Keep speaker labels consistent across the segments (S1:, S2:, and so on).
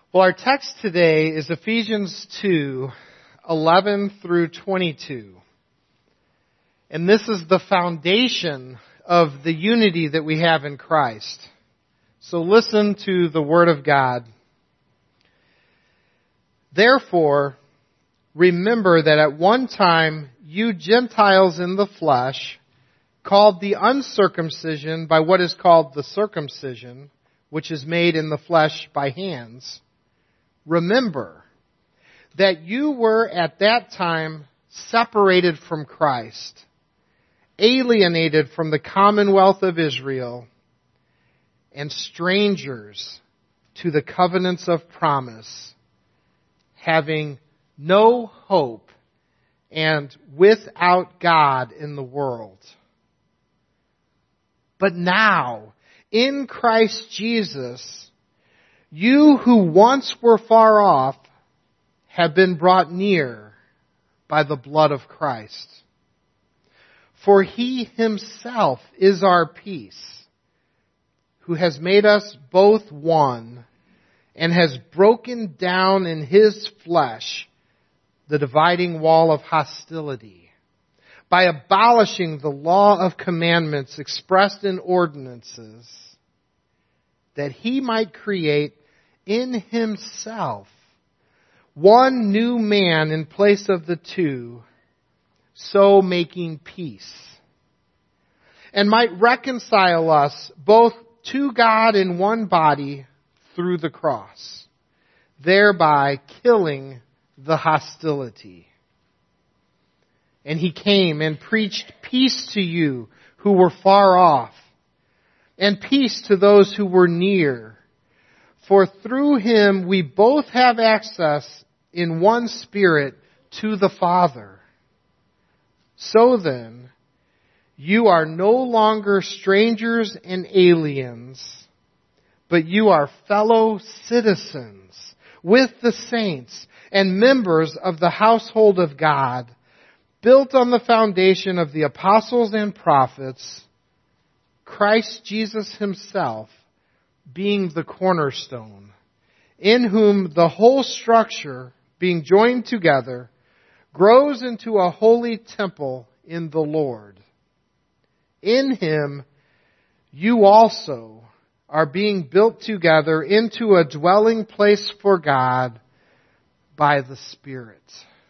S1: Well, our text today is Ephesians 2:11 through 22. And this is the foundation of the unity that we have in Christ. So listen to the Word of God. Therefore, remember that at one time you Gentiles in the flesh, called the uncircumcision by what is called the circumcision, which is made in the flesh by hands, remember that you were at that time separated from Christ, alienated from the commonwealth of Israel, and strangers to the covenants of promise, having no hope and without God in the world. But now, in Christ Jesus, you who once were far off have been brought near by the blood of Christ. For He Himself is our peace, who has made us both one and has broken down in His flesh the dividing wall of hostility by abolishing the law of commandments expressed in ordinances, that He might create in Himself one new man in place of the two, so making peace, and might reconcile us both to God in one body through the cross, thereby killing the hostility. And He came and preached peace to you who were far off, and peace to those who were near. For through Him we both have access in one Spirit to the Father. So then, you are no longer strangers and aliens, but you are fellow citizens with the saints and members of the household of God, built on the foundation of the apostles and prophets, Christ Jesus Himself being the cornerstone, in whom the whole structure, being joined together, grows into a holy temple in the Lord. In Him you also are being built together into a dwelling place for God by the Spirit.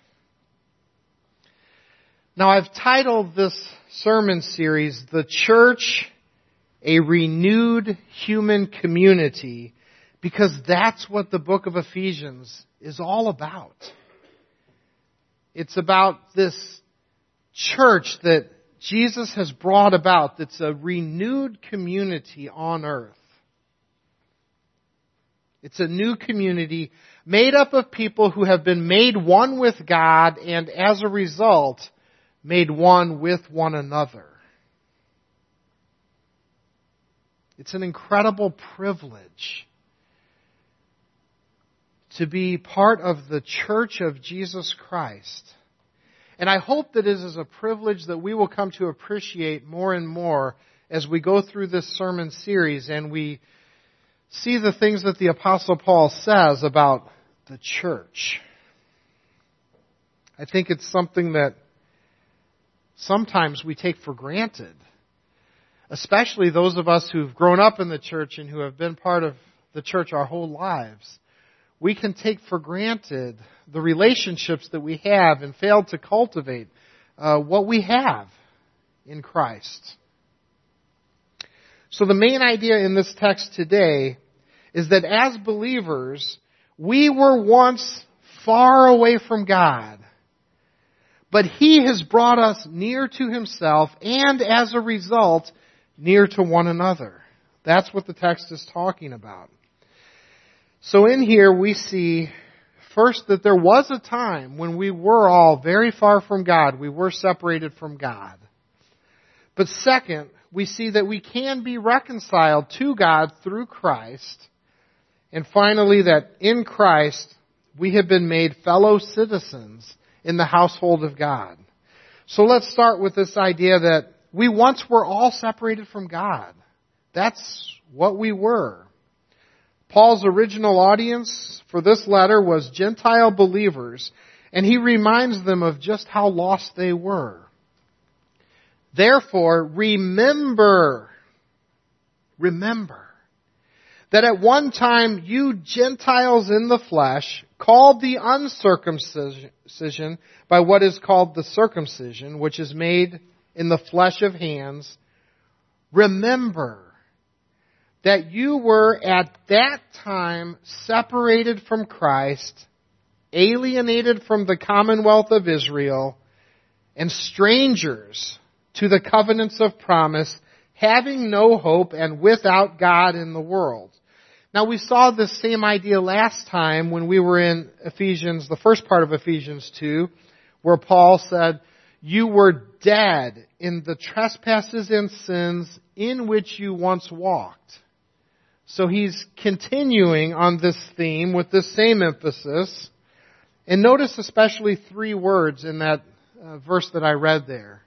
S1: Now, I've titled this sermon series, The Church, a Renewed Human Community, because that's what the book of Ephesians is all about. It's about this church that Jesus has brought about that's a renewed community on earth. It's a new community made up of people who have been made one with God and as a result made one with one another. It's an incredible privilege to be part of the church of Jesus Christ. And I hope that it is a privilege that we will come to appreciate more and more as we go through this sermon series and we see the things that the Apostle Paul says about the church. I think it's something that sometimes we take for granted, especially those of us who've grown up in the church and who have been part of the church our whole lives. We can take for granted the relationships that we have and fail to cultivate what we have in Christ. So the main idea in this text today is that as believers, we were once far away from God, but He has brought us near to Himself and as a result, near to one another. That's what the text is talking about. So in here we see first that there was a time when we were all very far from God. We were separated from God. But second, we see that we can be reconciled to God through Christ. And finally, that in Christ we have been made fellow citizens in the household of God. So let's start with this idea that we once were all separated from God. That's what we were. Paul's original audience for this letter was Gentile believers, and he reminds them of just how lost they were. Therefore, remember that at one time you Gentiles in the flesh, called the uncircumcision by what is called the circumcision, which is made in the flesh of hands, remember that you were at that time separated from Christ, alienated from the commonwealth of Israel, and strangers to the covenants of promise, having no hope and without God in the world. Now we saw this same idea last time when we were in Ephesians, the first part of Ephesians 2, where Paul said, you were dead in the trespasses and sins in which you once walked. So he's continuing on this theme with this same emphasis. And notice especially 3 words in that verse that I read there.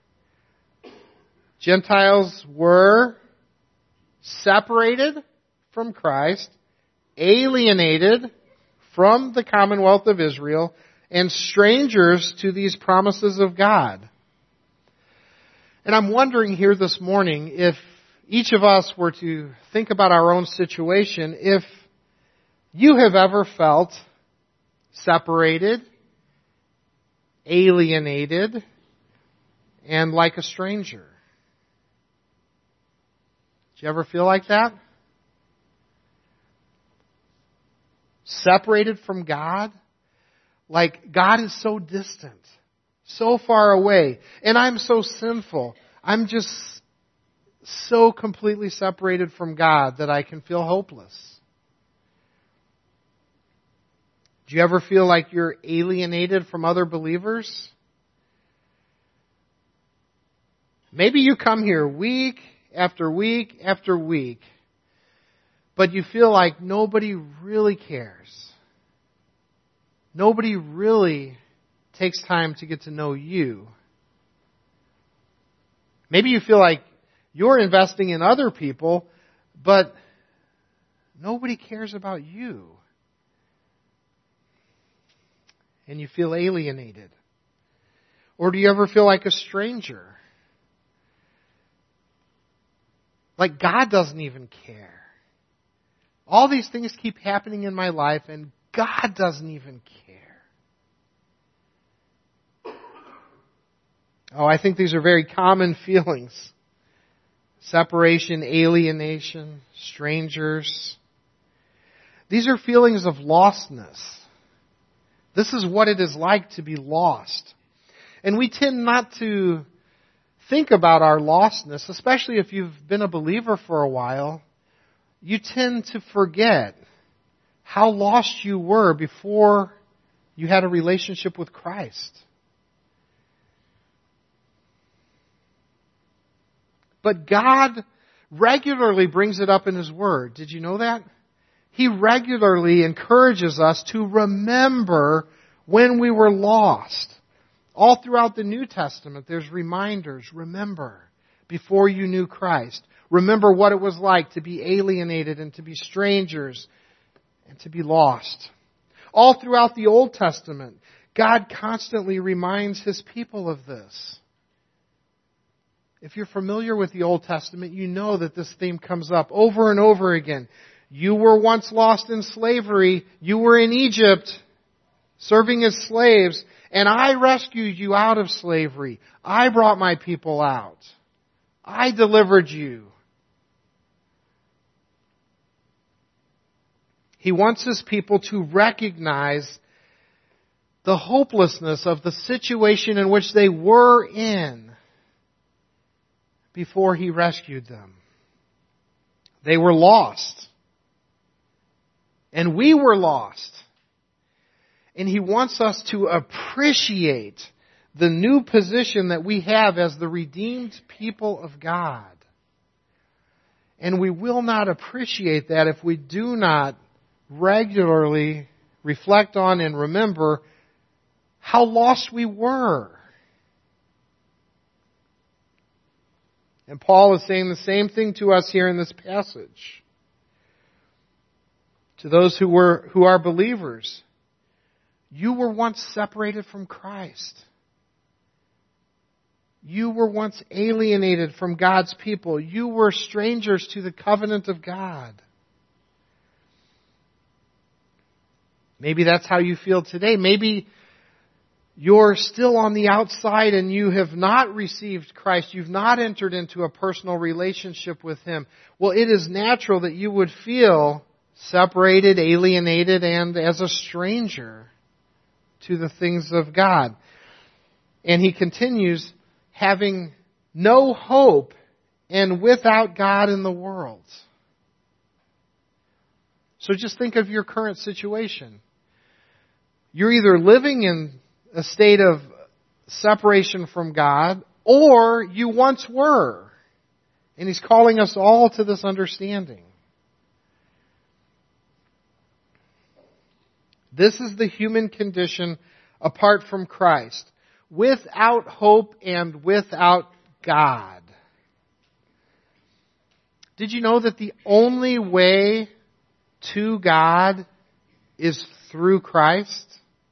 S1: Gentiles were separated from Christ, alienated from the commonwealth of Israel, and strangers to these promises of God. And I'm wondering here this morning, if each of us were to think about our own situation, if you have ever felt separated, alienated, and like a stranger. Did you ever feel like that? Separated from God? Like God is so distant, so far away, and I'm so sinful. I'm just so completely separated from God that I can feel hopeless. Do you ever feel like you're alienated from other believers? Maybe you come here week after week after week, but you feel like nobody really cares. Nobody really takes time to get to know you. Maybe you feel like you're investing in other people, but nobody cares about you. And you feel alienated. Or do you ever feel like a stranger? Like God doesn't even care. All these things keep happening in my life and God doesn't even care. Oh, I think these are very common feelings. Separation, alienation, strangers. These are feelings of lostness. This is what it is like to be lost. And we tend not to think about our lostness, especially if you've been a believer for a while. You tend to forget how lost you were before you had a relationship with Christ. But God regularly brings it up in His Word. Did you know that? He regularly encourages us to remember when we were lost. All throughout the New Testament, there's reminders. Remember before you knew Christ. Remember what it was like to be alienated and to be strangers and to be lost. All throughout the Old Testament, God constantly reminds His people of this. If you're familiar with the Old Testament, you know that this theme comes up over and over again. You were once lost in slavery. You were in Egypt serving as slaves, and I rescued you out of slavery. I brought my people out. I delivered you. He wants His people to recognize the hopelessness of the situation in which they were in before He rescued them. They were lost. And we were lost. And He wants us to appreciate the new position that we have as the redeemed people of God. And we will not appreciate that if we do not regularly reflect on and remember how lost we were. And Paul is saying the same thing to us here in this passage. To those who are believers, you were once separated from Christ. You were once alienated from God's people. You were strangers to the covenant of God. Maybe that's how you feel today. Maybe you're still on the outside and you have not received Christ. You've not entered into a personal relationship with Him. Well, it is natural that you would feel separated, alienated, and as a stranger to the things of God. And he continues, having no hope and without God in the world. So just think of your current situation. You're either living in a state of separation from God, or you once were. And He's calling us all to this understanding. This is the human condition apart from Christ, without hope and without God. Did you know that the only way to God is through Christ?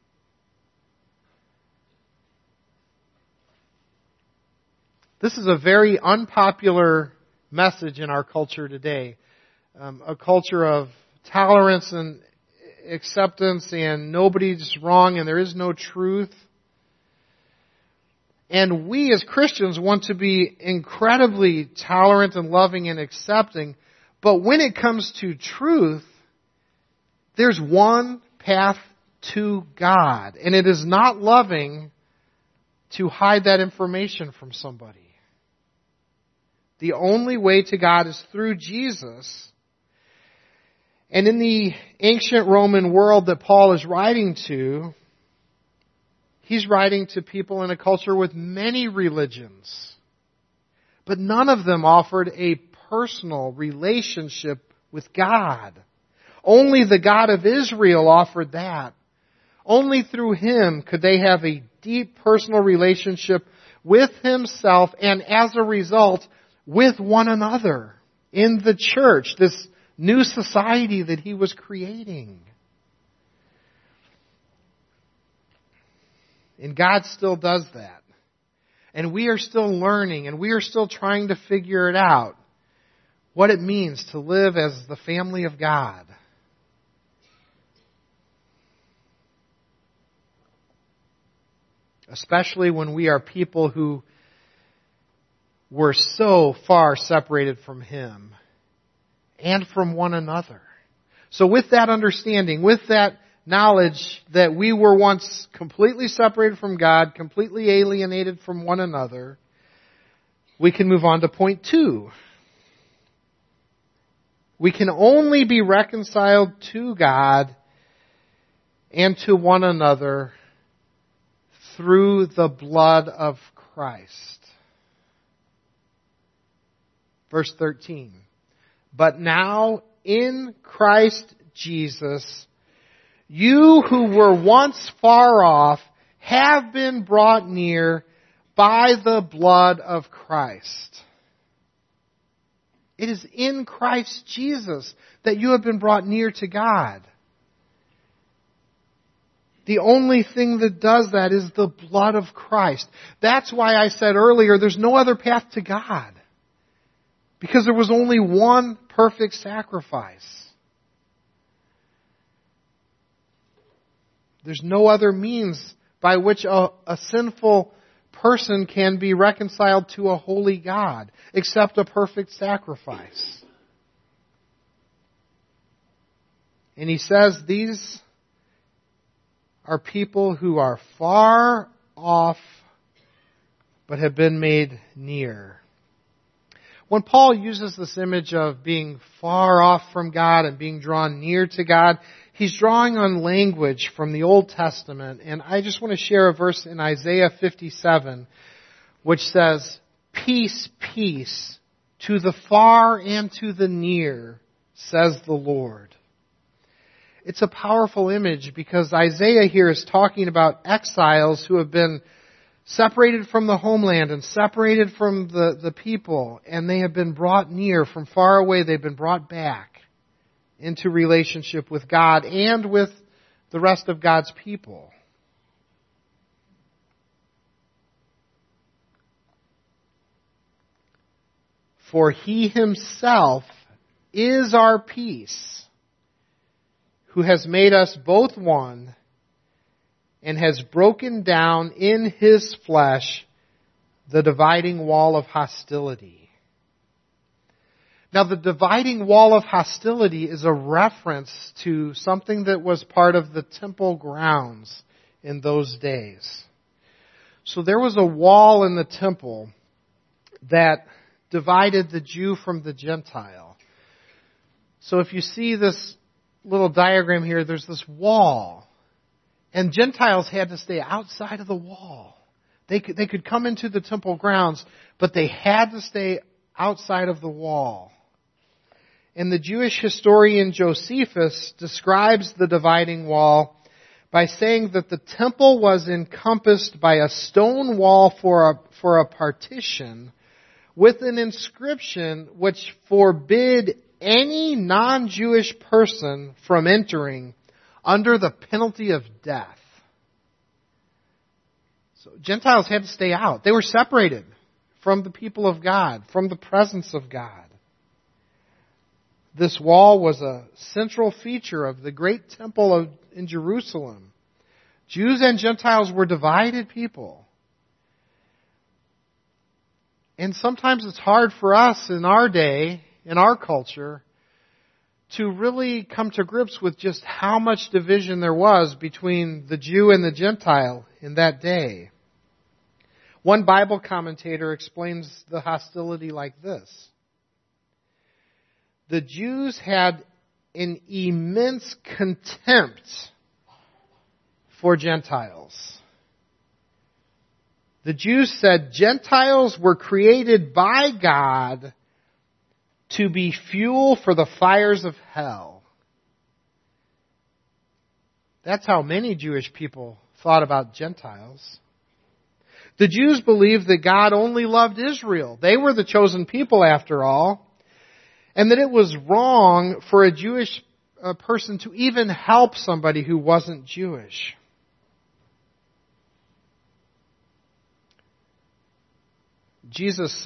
S1: This is a very unpopular message in our culture today. A culture of tolerance and acceptance and nobody's wrong and there is no truth. And we as Christians want to be incredibly tolerant and loving and accepting. But when it comes to truth, there's one path to God. And it is not loving to hide that information from somebody. The only way to God is through Jesus. And in the ancient Roman world that Paul is writing to, he's writing to people in a culture with many religions. But none of them offered a personal relationship with God. Only the God of Israel offered that. Only through Him could they have a deep personal relationship with Himself and as a result with one another in the church, this new society that He was creating. And God still does that. And we are still learning and we are still trying to figure it out. What it means to live as the family of God. Especially when we are people who were so far separated from Him and from one another. So with that understanding, with that knowledge that we were once completely separated from God, completely alienated from one another, we can move on to point 2. We can only be reconciled to God and to one another through the blood of Christ. Verse 13. But now in Christ Jesus, you who were once far off have been brought near by the blood of Christ. It is in Christ Jesus that you have been brought near to God. The only thing that does that is the blood of Christ. That's why I said earlier, there's no other path to God. Because there was only one perfect sacrifice. There's no other means by which a sinful person can be reconciled to a holy God except a perfect sacrifice. And he says these are people who are far off but have been made near. When Paul uses this image of being far off from God and being drawn near to God, he's drawing on language from the Old Testament. And I just want to share a verse in Isaiah 57, which says, "Peace, peace, to the far and to the near, says the Lord." It's a powerful image because Isaiah here is talking about exiles who have been separated from the homeland and separated from the people, and they have been brought near from far away. They've been brought back into relationship with God and with the rest of God's people. For He Himself is our peace, who has made us both one and has broken down in His flesh the dividing wall of hostility. Now, the dividing wall of hostility is a reference to something that was part of the temple grounds in those days. So there was a wall in the temple that divided the Jew from the Gentile. So if you see this little diagram here, there's this wall. And Gentiles had to stay outside of the wall. They could come into the temple grounds, but they had to stay outside of the wall. And the Jewish historian Josephus describes the dividing wall by saying that the temple was encompassed by a stone wall for a partition with an inscription which forbid any non-Jewish person from entering under the penalty of death. So Gentiles had to stay out. They were separated from the people of God, from the presence of God. This wall was a central feature of the great temple in Jerusalem. Jews and Gentiles were divided people. And sometimes it's hard for us in our day, in our culture, to really come to grips with just how much division there was between the Jew and the Gentile in that day. One Bible commentator explains the hostility like this. The Jews had an immense contempt for Gentiles. The Jews said Gentiles were created by God to be fuel for the fires of hell. That's how many Jewish people thought about Gentiles. The Jews believed that God only loved Israel. They were the chosen people after all. And that it was wrong for a Jewish person to even help somebody who wasn't Jewish. Jesus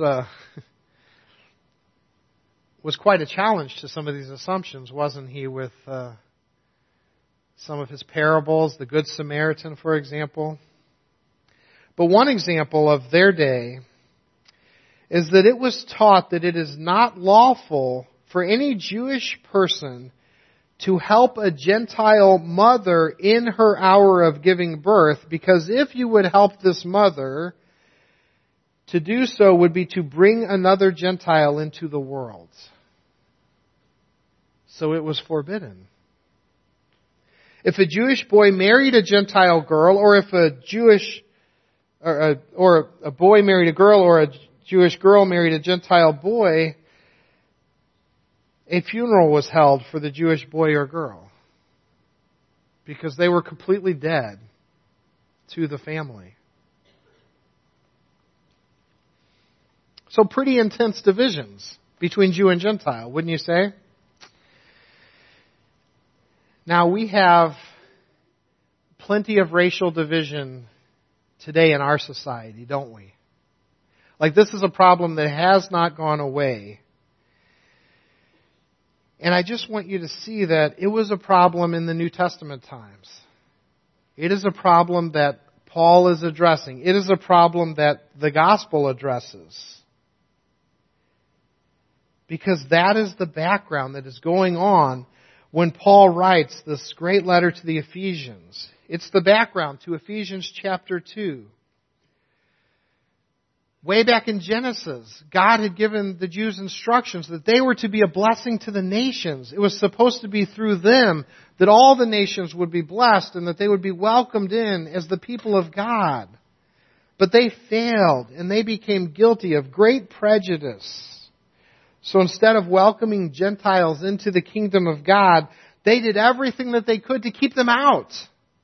S1: was quite a challenge to some of these assumptions, wasn't he, with some of his parables, the Good Samaritan, for example. But one example of their day is that it was taught that it is not lawful for any Jewish person to help a Gentile mother in her hour of giving birth, because if you would help this mother, to do so would be to bring another Gentile into the world. So it was forbidden. If a Jewish boy married a Gentile girl, or if a boy married a girl, or a Jewish girl married a Gentile boy, a funeral was held for the Jewish boy or girl because they were completely dead to the family. So pretty intense divisions between Jew and Gentile, wouldn't you say? Now we have plenty of racial division today in our society, don't we? Like, this is a problem that has not gone away. And I just want you to see that it was a problem in the New Testament times. It is a problem that Paul is addressing. It is a problem that the gospel addresses. Because that is the background that is going on when Paul writes this great letter to the Ephesians. It's the background to Ephesians chapter 2. Way back in Genesis, God had given the Jews instructions that they were to be a blessing to the nations. It was supposed to be through them that all the nations would be blessed and that they would be welcomed in as the people of God. But they failed and they became guilty of great prejudice. So instead of welcoming Gentiles into the kingdom of God, they did everything that they could to keep them out.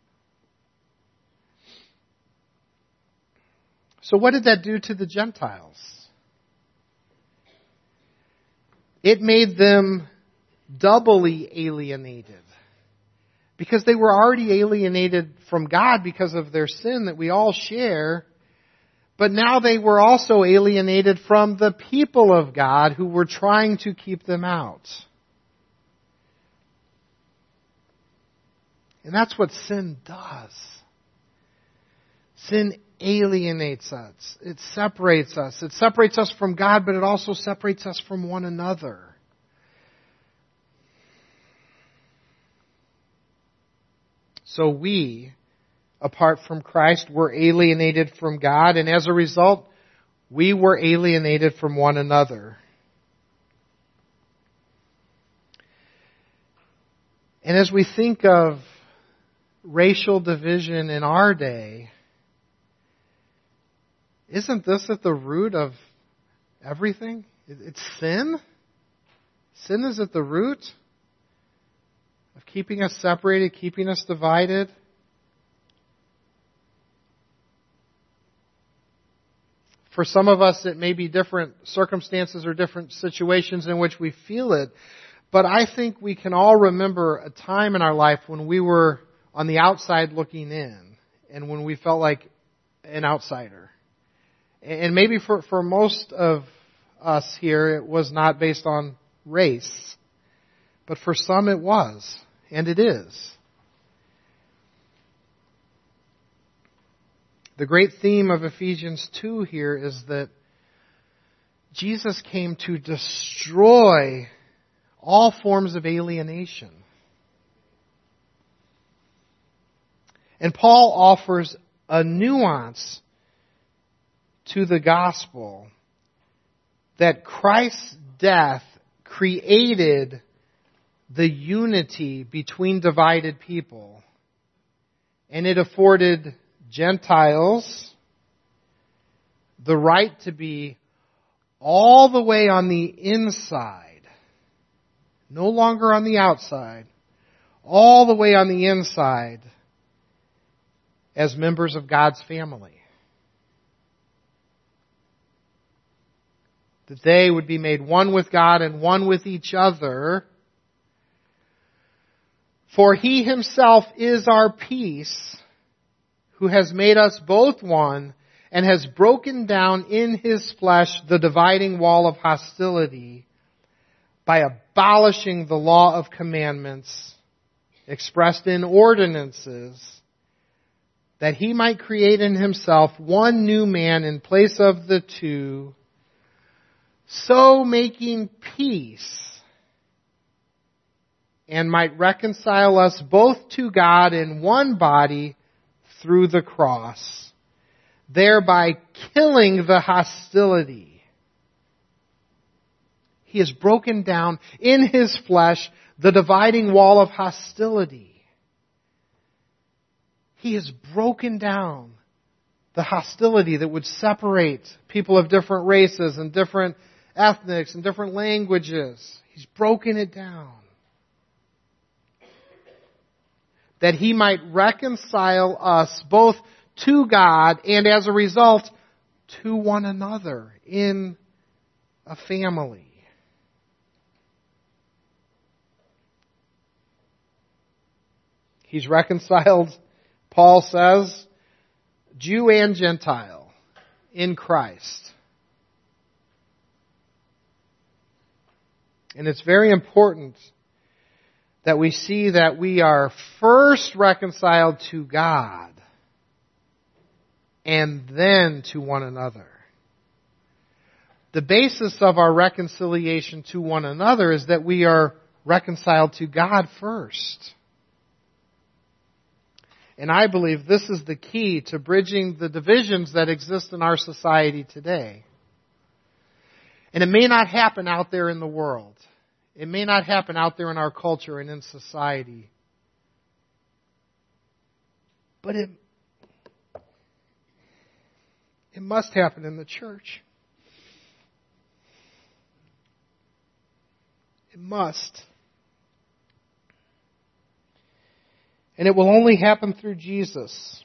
S1: So what did that do to the Gentiles? It made them doubly alienated. Because they were already alienated from God because of their sin that we all share. But now they were also alienated from the people of God who were trying to keep them out. And that's what sin does. Sin alienates us. It separates us. It separates us from God, but it also separates us from one another. So we, apart from Christ, were alienated from God, and as a result, we were alienated from one another. And as we think of racial division in our day, isn't this at the root of everything? It's sin? Sin is at the root of keeping us separated, keeping us divided. For some of us, it may be different circumstances or different situations in which we feel it. But I think we can all remember a time in our life when we were on the outside looking in and when we felt like an outsider. And maybe for most of us here, it was not based on race. But for some it was, and it is. The great theme of Ephesians 2 here is that Jesus came to destroy all forms of alienation. And Paul offers a nuance to the gospel that Christ's death created the unity between divided people. And it afforded Gentiles the right to be all the way on the inside, no longer on the outside, all the way on the inside as members of God's family. That they would be made one with God and one with each other. For He Himself is our peace, who has made us both one and has broken down in His flesh the dividing wall of hostility by abolishing the law of commandments expressed in ordinances, that He might create in Himself one new man in place of the two, so making peace, and might reconcile us both to God in one body through the cross, thereby killing the hostility. He has broken down in His flesh the dividing wall of hostility. He has broken down the hostility that would separate people of different races and different ethnics and different languages. He's broken it down. That He might reconcile us both to God and as a result to one another in a family. He's reconciled, Paul says, Jew and Gentile in Christ. And it's very important that we see that we are first reconciled to God and then to one another. The basis of our reconciliation to one another is that we are reconciled to God first. And I believe this is the key to bridging the divisions that exist in our society today. And it may not happen out there in the world. It may not happen out there in our culture and in society. But it must happen in the church. It must. And it will only happen through Jesus.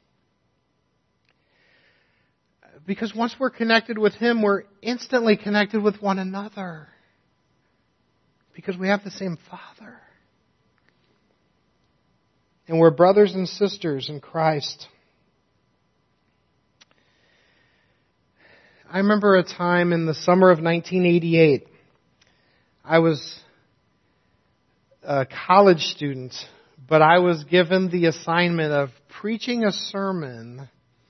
S1: Because once we're connected with Him, we're instantly connected with one another. Because we have the same Father. And we're brothers and sisters in Christ. I remember a time in the summer of 1988. I was a college student, but I was given the assignment of preaching a sermon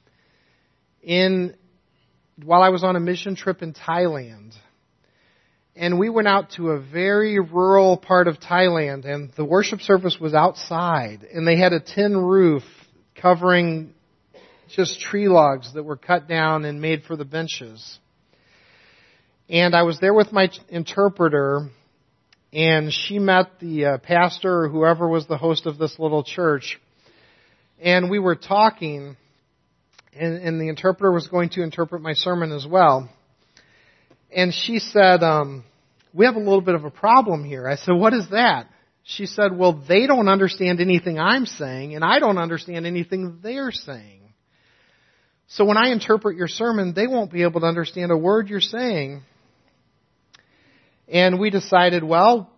S1: while I was on a mission trip in Thailand. And we went out to a very rural part of Thailand, and the worship service was outside, and they had a tin roof covering just tree logs that were cut down and made for the benches. And I was there with my interpreter, and she met the pastor or whoever was the host of this little church. And we were talking, and the interpreter was going to interpret my sermon as well. And she said, we have a little bit of a problem here. I said, what is that? She said, well, they don't understand anything I'm saying, and I don't understand anything they're saying. So when I interpret your sermon, they won't be able to understand a word you're saying. And we decided, well,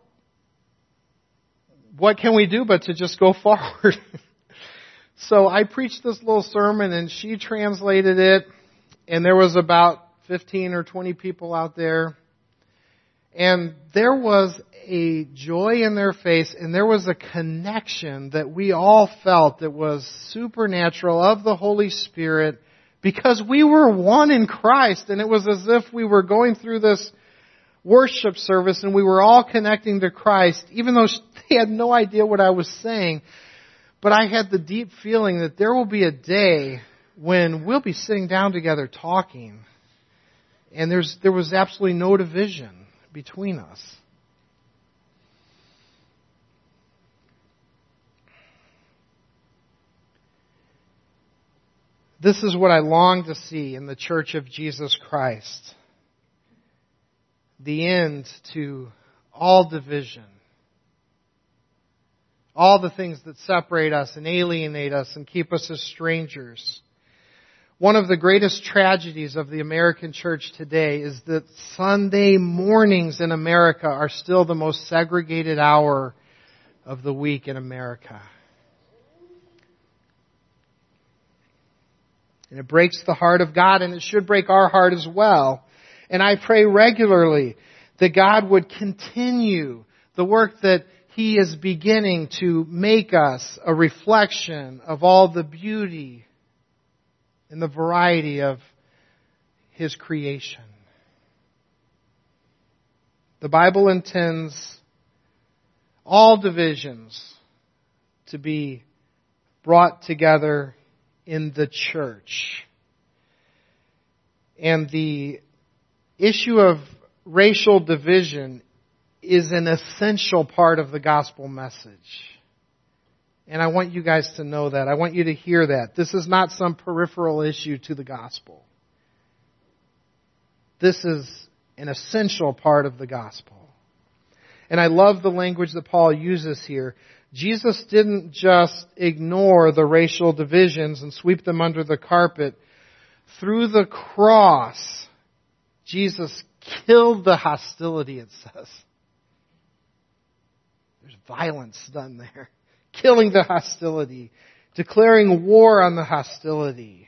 S1: what can we do but to just go forward? So I preached this little sermon, and she translated it, and there was about 15 or 20 people out there. And there was a joy in their face, and there was a connection that we all felt that was supernatural of the Holy Spirit, because we were one in Christ, and it was as if we were going through this worship service and we were all connecting to Christ, even though they had no idea what I was saying. But I had the deep feeling that there will be a day when we'll be sitting down together talking, and there was absolutely no division between us. This is what I long to see in the Church of Jesus Christ. The end to all division. All the things that separate us and alienate us and keep us as strangers. One of the greatest tragedies of the American church today is that Sunday mornings in America are still the most segregated hour of the week in America. And it breaks the heart of God, and it should break our heart as well. And I pray regularly that God would continue the work that He is beginning to make us a reflection of all the beauty and the variety of His creation. The Bible intends all divisions to be brought together in the church. And the issue of racial division is an essential part of the gospel message. And I want you guys to know that. I want you to hear that. This is not some peripheral issue to the gospel. This is an essential part of the gospel. And I love the language that Paul uses here. Jesus didn't just ignore the racial divisions and sweep them under the carpet. Through the cross, Jesus killed the hostility, it says. There's violence done there. Killing the hostility. Declaring war on the hostility.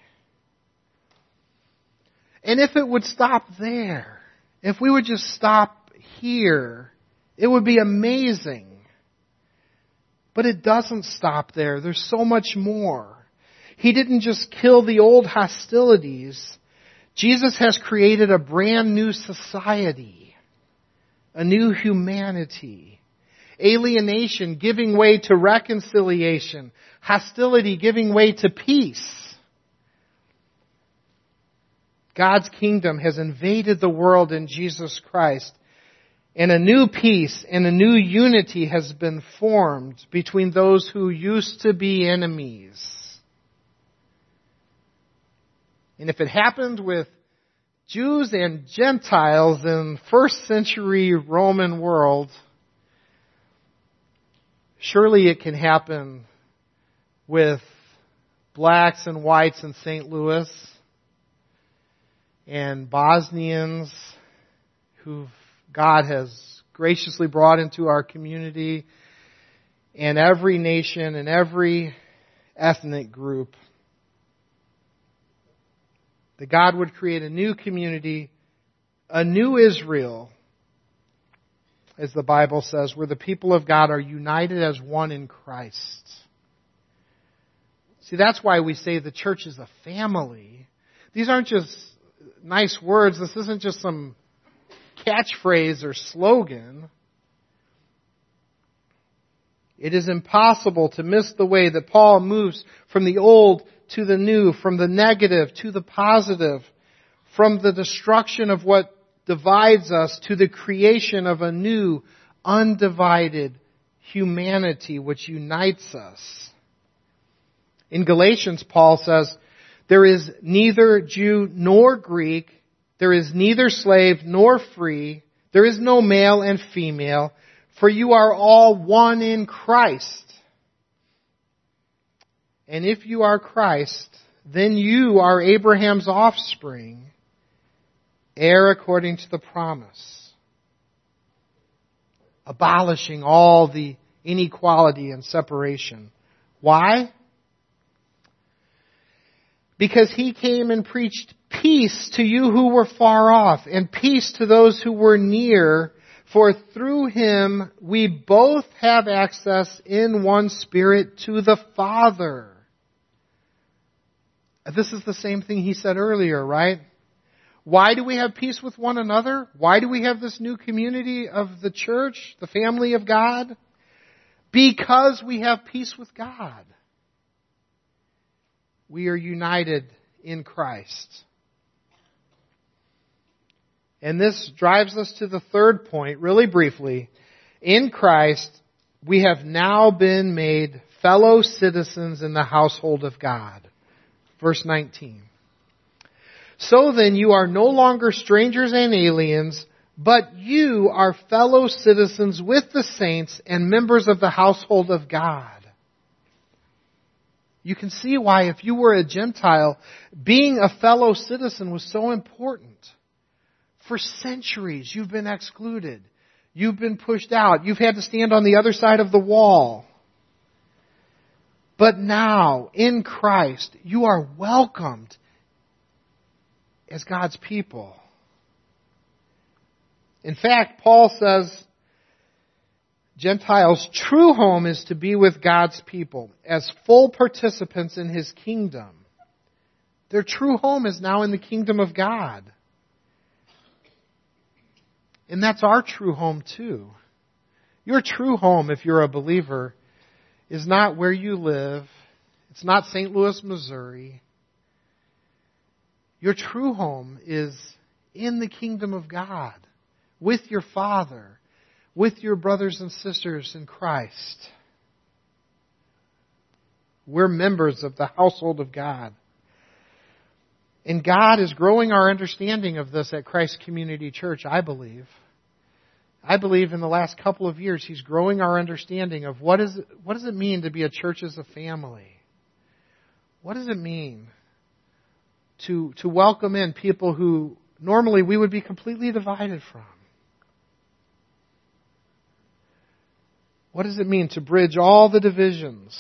S1: And if it would stop there, if we would just stop here, it would be amazing. But it doesn't stop there. There's so much more. He didn't just kill the old hostilities. Jesus has created a brand new society. A new humanity. Alienation giving way to reconciliation. Hostility giving way to peace. God's kingdom has invaded the world in Jesus Christ. And a new peace and a new unity has been formed between those who used to be enemies. And if it happened with Jews and Gentiles in first century Roman world, surely it can happen with blacks and whites in St. Louis and Bosnians who God has graciously brought into our community and every nation and every ethnic group. That God would create a new community, a new Israel, as the Bible says, where the people of God are united as one in Christ. See, that's why we say the church is a family. These aren't just nice words. This isn't just some catchphrase or slogan. It is impossible to miss the way that Paul moves from the old to the new, from the negative to the positive, from the destruction of what divides us to the creation of a new, undivided humanity which unites us. In Galatians, Paul says, there is neither Jew nor Greek, there is neither slave nor free, there is no male and female, for you are all one in Christ. And if you are Christ, then you are Abraham's offspring, heir according to the promise. Abolishing all the inequality and separation. Why? Because He came and preached peace to you who were far off, and peace to those who were near, for through Him we both have access in one Spirit to the Father. This is the same thing He said earlier, right? Why do we have peace with one another? Why do we have this new community of the church, the family of God? Because we have peace with God. We are united in Christ. And this drives us to the third point, really briefly. In Christ, we have now been made fellow citizens in the household of God. Verse 19. So then you are no longer strangers and aliens, but you are fellow citizens with the saints and members of the household of God. You can see why, if you were a Gentile, being a fellow citizen was so important. For centuries, you've been excluded. You've been pushed out. You've had to stand on the other side of the wall. But now, in Christ, you are welcomed as God's people. In fact, Paul says, Gentiles' true home is to be with God's people as full participants in His kingdom. Their true home is now in the kingdom of God. And that's our true home too. Your true home, if you're a believer, is not where you live. It's not St. Louis, Missouri. Your true home is in the kingdom of God, with your Father, with your brothers and sisters in Christ. We're members of the household of God. And God is growing our understanding of this at Christ Community Church, I believe. I believe in the last couple of years He's growing our understanding of what does it mean to be a church as a family? What does it mean to welcome in people who normally we would be completely divided from? What does it mean to bridge all the divisions?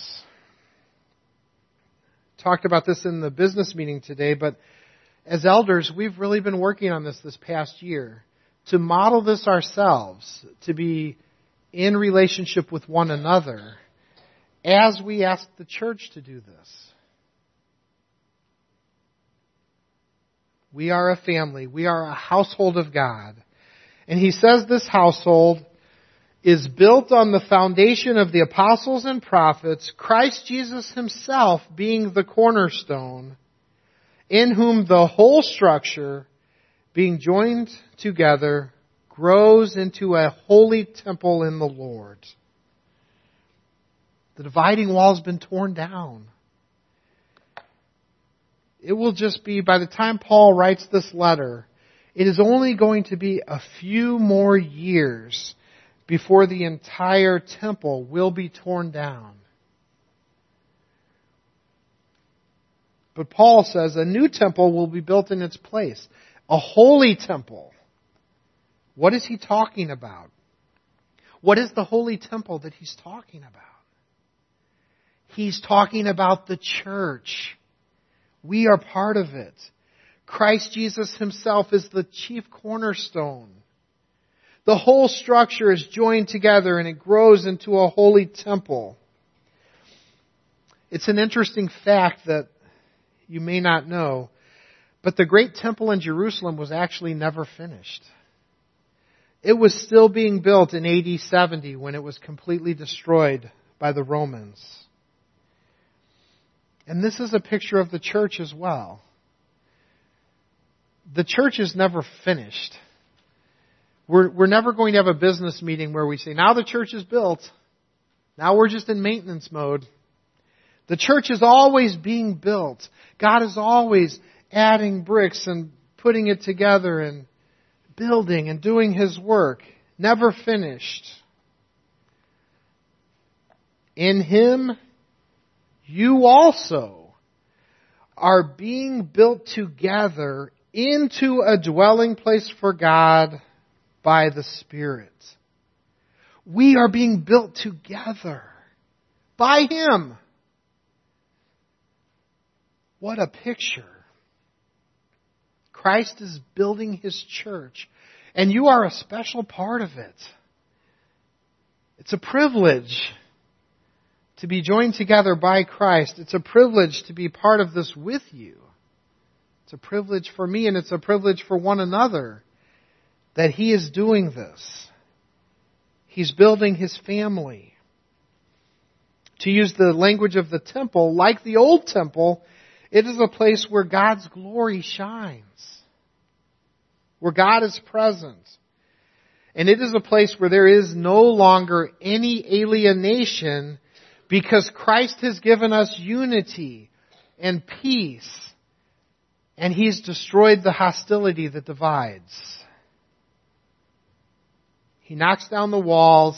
S1: Talked about this in the business meeting today, but as elders, we've really been working on this past year to model this ourselves, to be in relationship with one another as we ask the church to do this. We are a family. We are a household of God. And He says this household is built on the foundation of the apostles and prophets, Christ Jesus Himself being the cornerstone, in whom the whole structure, being joined together, grows into a holy temple in the Lord. The dividing wall has been torn down. It will just be, by the time Paul writes this letter, it is only going to be a few more years before the entire temple will be torn down. But Paul says a new temple will be built in its place. A holy temple. What is he talking about? What is the holy temple that he's talking about? He's talking about the church. We are part of it. Christ Jesus himself is the chief cornerstone. The whole structure is joined together and it grows into a holy temple. It's an interesting fact that you may not know, but the great temple in Jerusalem was actually never finished. It was still being built in AD 70 when it was completely destroyed by the Romans. And this is a picture of the church as well. The church is never finished. We're never going to have a business meeting where we say, now the church is built. Now we're just in maintenance mode. The church is always being built. God is always adding bricks and putting it together and building and doing His work. Never finished. In Him, you also are being built together into a dwelling place for God by the Spirit. We are being built together by Him. What a picture. Christ is building His church, and you are a special part of it. It's a privilege to be joined together by Christ. It's a privilege to be part of this with you. It's a privilege for me, and it's a privilege for one another that He is doing this. He's building His family. To use the language of the temple, like the old temple, it is a place where God's glory shines, where God is present. And it is a place where there is no longer any alienation because Christ has given us unity and peace, and He's destroyed the hostility that divides. He knocks down the walls.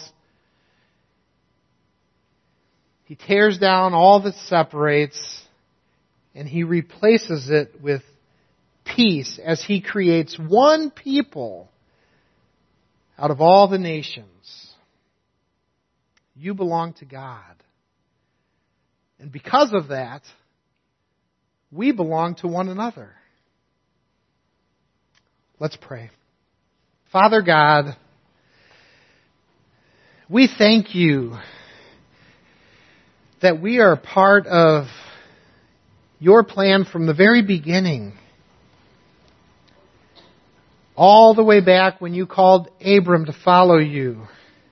S1: He tears down all that separates, and He replaces it with peace as He creates one people out of all the nations. You belong to God. And because of that, we belong to one another. Let's pray. Father God, we thank You that we are part of Your plan from the very beginning. All the way back when You called Abram to follow You.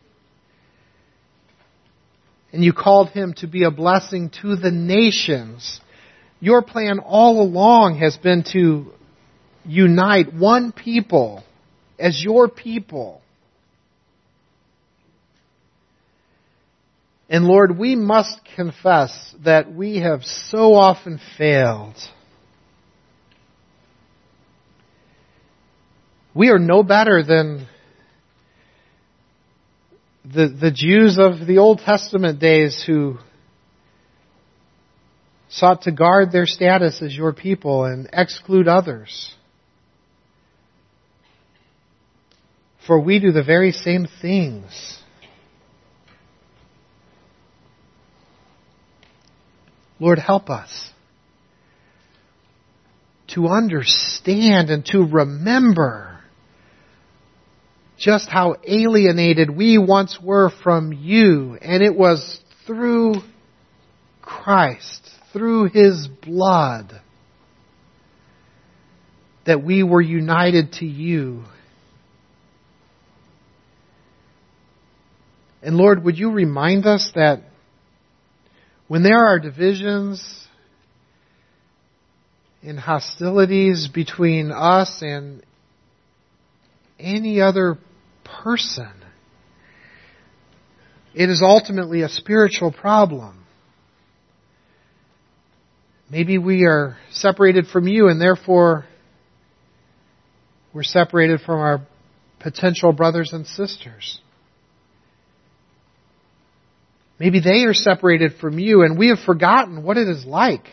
S1: And You called him to be a blessing to the nations. Your plan all along has been to unite one people as Your people. And Lord, we must confess that we have so often failed. We are no better than the Jews of the Old Testament days who sought to guard their status as Your people and exclude others. For we do the very same things. Lord, help us to understand and to remember just how alienated we once were from You. And it was through Christ, through His blood, that we were united to You. And Lord, would You remind us that when there are divisions and hostilities between us and any other person, it is ultimately a spiritual problem. Maybe we are separated from You and therefore we're separated from our potential brothers and sisters. Maybe they are separated from You and we have forgotten what it is like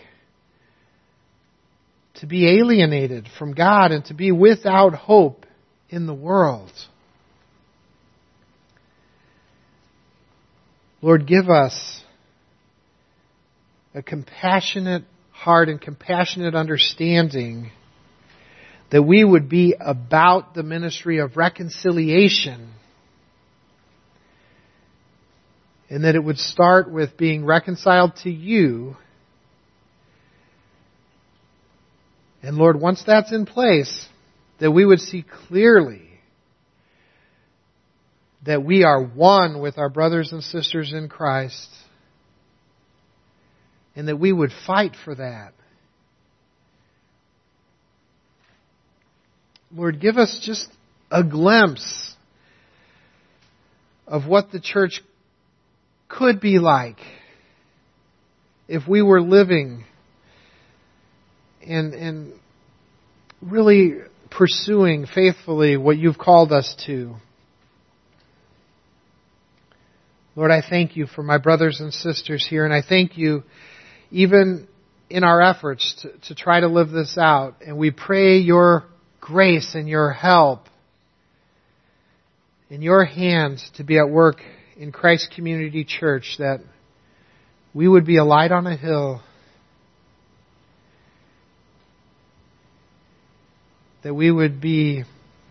S1: to be alienated from God and to be without hope in the world. Lord, give us a compassionate heart and compassionate understanding that we would be about the ministry of reconciliation, and that it would start with being reconciled to you. And Lord, once that's in place, that we would see clearly that we are one with our brothers and sisters in Christ, and that we would fight for that. Lord, give us just a glimpse of what the church could be like if we were living and really pursuing faithfully what you've called us to. Lord, I thank you for my brothers and sisters here, and I thank you even in our efforts to try to live this out. And we pray your grace and your help in your hands to be at work in Christ Community Church, that we would be a light on a hill, that we would be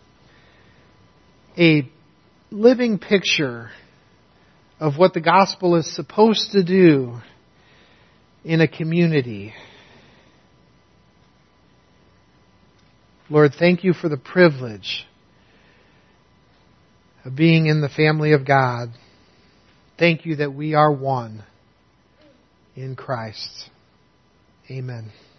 S1: a living picture of what the gospel is supposed to do in a community. Lord, thank you for the privilege of being in the family of God. Thank you that we are one in Christ. Amen.